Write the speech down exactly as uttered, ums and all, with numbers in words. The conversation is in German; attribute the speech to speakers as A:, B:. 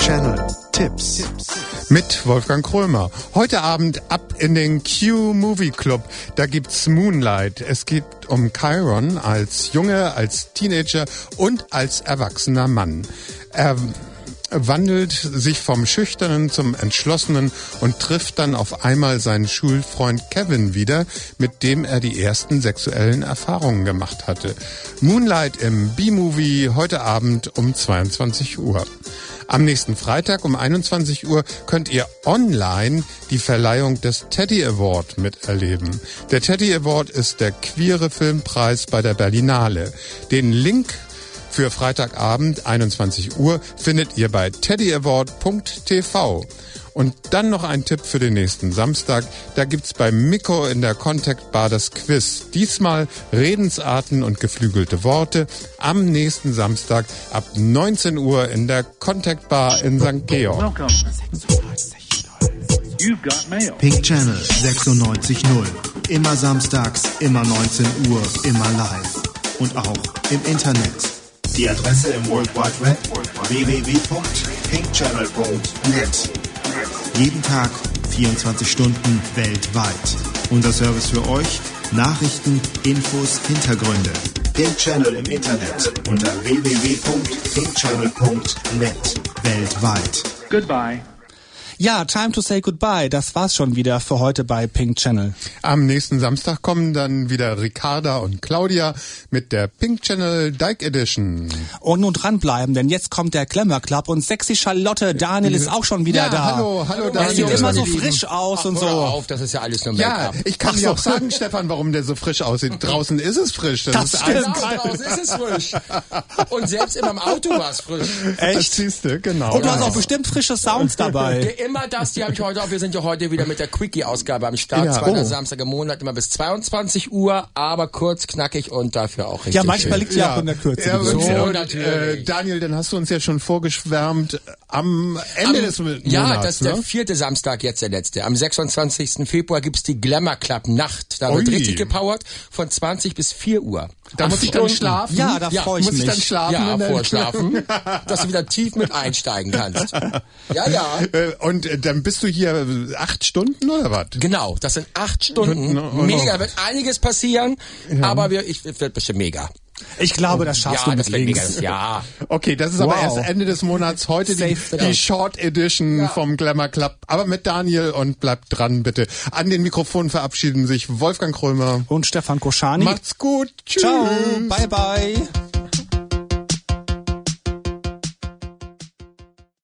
A: Channel Tipps.
B: Mit Wolfgang Krömer. Heute Abend ab in den Q Movie Club. Da gibt's Moonlight. Es geht um Chiron als Junge, als Teenager und als erwachsener Mann. Er wandelt sich vom Schüchternen zum Entschlossenen und trifft dann auf einmal seinen Schulfreund Kevin wieder, mit dem er die ersten sexuellen Erfahrungen gemacht hatte. Moonlight im B-Movie heute Abend um zweiundzwanzig Uhr. Am nächsten Freitag um einundzwanzig Uhr könnt ihr online die Verleihung des Teddy Award miterleben. Der Teddy Award ist der queere Filmpreis bei der Berlinale. Den Link für Freitagabend einundzwanzig Uhr findet ihr bei teddyaward punkt t v. Und dann noch ein Tipp für den nächsten Samstag. Da gibt's bei Mikko in der Contact Bar das Quiz. Diesmal Redensarten und geflügelte Worte. Am nächsten Samstag ab neunzehn Uhr in der Contact Bar in Sankt Georg.
A: Pink Channel sechsundneunzig null. Immer samstags, immer neunzehn Uhr, immer live. Und auch im Internet. Die Adresse im World Wide Web w w w punkt pink channel punkt net. Jeden Tag, vierundzwanzig Stunden weltweit. Unser Service für euch: Nachrichten, Infos, Hintergründe. Pink Channel im Internet unter w w w punkt pink channel punkt net. Weltweit.
C: Goodbye.
D: Ja, time to say goodbye. Das war's schon wieder für heute bei Pink Channel.
B: Am nächsten Samstag kommen dann wieder Ricarda und Claudia mit der Pink Channel Dyke Edition.
D: Und nun dranbleiben, denn jetzt kommt der Glamour Club und sexy Charlotte Daniel ist auch schon wieder
B: ja,
D: da.
B: hallo, hallo
D: Er
B: Daniel.
D: sieht immer so frisch aus
E: Ach,
D: und so.
E: hör auf, das ist ja alles nur
B: Ja,
E: Make-up.
B: ich kann
D: Ach
B: dir
D: so.
B: auch sagen, Stefan, warum der so frisch aussieht. Draußen ist es frisch. Das,
D: Das
B: ist
D: stimmt.
B: eiskalt.
E: Raus ist es frisch. Und selbst in meinem Auto war es frisch.
B: Das
D: Echt?
B: siehst du, genau.
D: Und du hast auch bestimmt frische Sounds dabei.
E: Immer das, die habe ich heute auch. Wir sind ja heute wieder mit der Quickie-Ausgabe am Start.
B: Ja.
E: Zweiter
B: Oh.
E: Samstag im Monat, immer bis zweiundzwanzig Uhr, aber kurz, knackig und dafür auch richtig
D: Ja, manchmal
E: schön.
D: liegt ja auch in der Kürze.
B: Ja,
D: die
B: und,
D: Geschichte.
E: So,
B: und,
E: natürlich.
B: äh, Daniel, dann hast du uns ja schon vorgeschwärmt am Ende
E: Am-
B: des Monats.
E: Ja, das ist der
B: ne?
E: vierte Samstag, jetzt der letzte. Am sechsundzwanzigsten Februar gibt's die Glamour Club Nacht. Da wird
B: Ui.
E: richtig gepowert von zwanzig bis vier Uhr.
B: Da
E: Acht
B: muss ich dann
E: Stunden.
B: schlafen.
D: Ja, da
E: Ja,
D: freue ich
B: muss ich
D: mich.
B: dann schlafen?
E: Ja,
B: in der-
E: vorschlafen, dass du wieder tief mit einsteigen kannst. Ja, ja.
B: Äh, Und äh, dann bist du hier acht Stunden oder was?
E: Genau, das sind acht Stunden.
B: Oh, oh.
E: Mega, wird einiges passieren, aber wir, ich, es wird bestimmt mega.
D: Ich glaube, das schaffst
E: Ja,
D: du
E: das
D: mit
E: wird mega.
D: links.
E: Ja.
B: Okay, das ist aber
D: Wow.
B: erst Ende des Monats. Heute die,
D: Safe
B: die Short Edition vom Glamour Club. Aber mit Daniel und bleibt dran, bitte. An den Mikrofonen verabschieden sich Wolfgang Krömer.
D: Und Stefan Koschani.
B: Macht's gut. Tschüss.
D: Ciao. Bye, bye.